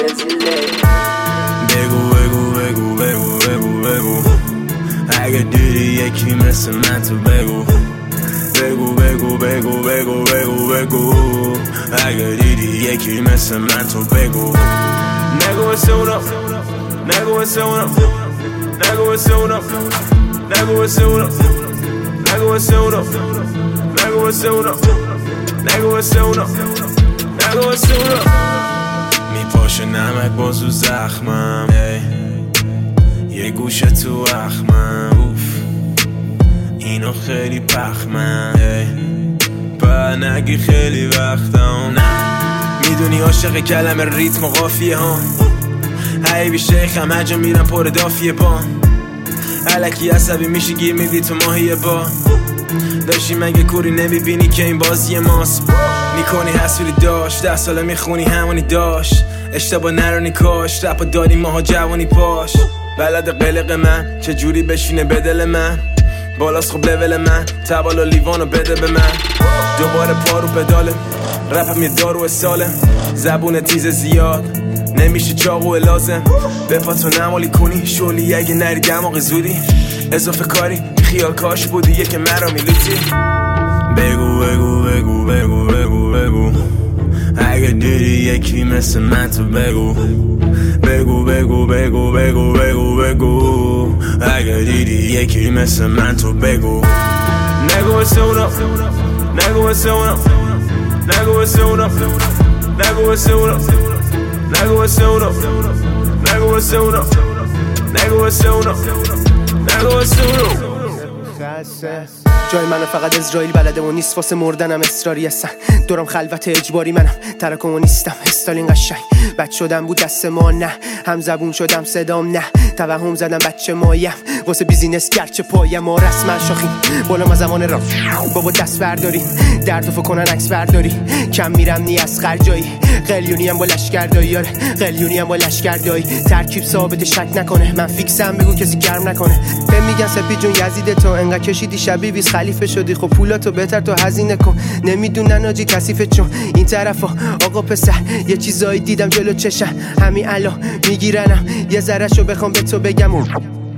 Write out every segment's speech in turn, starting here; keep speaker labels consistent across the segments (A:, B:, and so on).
A: بگو بگو بگو بگو بگو بگو اگه دیدی یکی مثل من تو بگو بگو بگو بگو بگو بگو بگو اگه دیدی یکی مثل من تو بگو نگو واسه اونا نگو واسه اونا نگو واسه اونا نگو واسه اونا نگو واسه اونا نگو واسه اونا نگو واسه اونا نگو واسه اونا میپاشه نمک بازو زخمم یه گوشه تو اخمم اوف اینو خیلی پخمم با نگی خیلی وقتم نه میدونی عاشق کلمه ریتم و قافیه ها حیبی شیخم هجا میرم پر دافیه با علکی عصبی میشی گیر میدی تو ماهیه با داشتی مگه کوری نمیبینی که این بازی ماست میکنی حسولی داشت 10 ساله میخونی همونی داشت اشتباه نرانی کاش رپا دادی ماها جوانی پاش بلد قلق من چجوری بشینه به دل من بالاست خب لول من تبالا لیوانو بده به من دوباره پارو پداله رپم یه دارو ساله زبون تیز زیاد نمیشه چاقو لازم به پاتو نمالی کنی شولی اگه نری دماغ زودی اضافه کاری خیال کاش بودی یه که مرا میلوتی بگو بگو بگو بگو بگو بگو اگه دیدی یکی مثل من تو بگو بگو بگو بگو بگو بگو بگو اگه دیدی یکی مثل من تو بگو نگو واسه اونا نگو واسه اونا نگو واسه اونا نگو واسه اونا نگو واسه اونا نگو واسه اونا نگو واسه اونا نگو واسه اونا
B: جای منو فقط اسرائیل بلده و نیست واسه مردنم اصراری هستن دورم خلوت اجباری منم تراکمو نیستم استالین قشنگ بد شدم بود دست ما نه هم زبون شدم صدام نه توهم زدم بچه مایم واسه بیزینس گرچه پایم ما رسما شاخیم بالا ما زمان را بابا دست برداری درد و کنن عکس برداری کم میرم نی از خرجایی قلیونی هم با لشکردایی آره قلیونی هم با لشکردایی ترکیب ثابت شک نکنه من فیکسم بگو کسی گرم نکنه به میگن سپید جون یزید تو انقدر کشیدی شبیه بیس خلیفه شدی خب پولاتو بهتر تو هزینه کن نمیدونن آجی کثیفه چون این طرفا آقا پسر یه چیزایی دیدم جلو چشم همین الان میگیرنم یه ذرهشو بخوام به تو بگم
A: بگو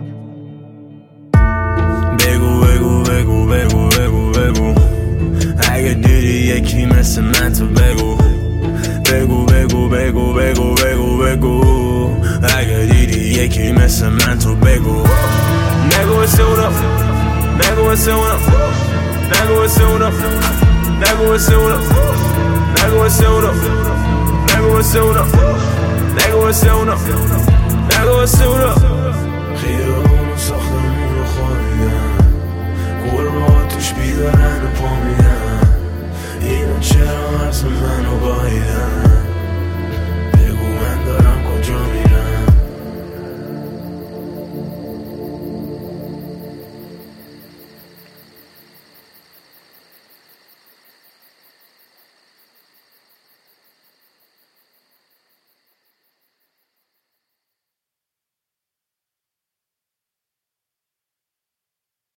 A: بگو بگو بگو بگو بگو اگه دیدی یکی مثل من تو بگو بگو بگو بگو بگو بگو بگو اگه دیدی یکی مثل من تو بگو نگو واسه اونا نگو واسه اونا نگو واسه اونا نگو واسه اونا نگو واسه اونا نگو واسه اونا نگو واسه اونا نگو واسه اونا خیابون ساختمون رو خوابیدن قربا توش بیدارن و پا میدن اینا چرا عرض منو بایدن